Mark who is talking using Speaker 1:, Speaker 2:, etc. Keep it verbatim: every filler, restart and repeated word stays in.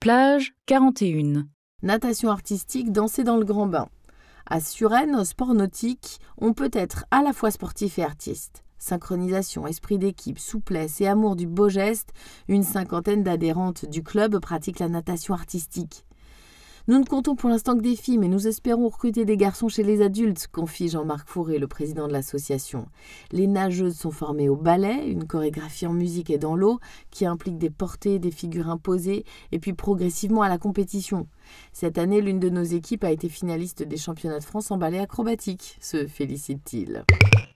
Speaker 1: Plage quarante et un.
Speaker 2: Natation artistique, danser dans le grand bain. À Suresnes, au sport nautique, on peut être à la fois sportif et artiste. Synchronisation, esprit d'équipe, souplesse et amour du beau geste, une cinquantaine d'adhérentes du club pratiquent la natation artistique. Nous ne comptons pour l'instant que des filles, mais nous espérons recruter des garçons chez les adultes, confie Jean-Marc Fourré, le président de l'association. Les nageuses sont formées au ballet, une chorégraphie en musique et dans l'eau, qui implique des portées, des figures imposées, et puis progressivement à la compétition. Cette année, l'une de nos équipes a été finaliste des championnats de France en ballet acrobatique, se félicite-t-il.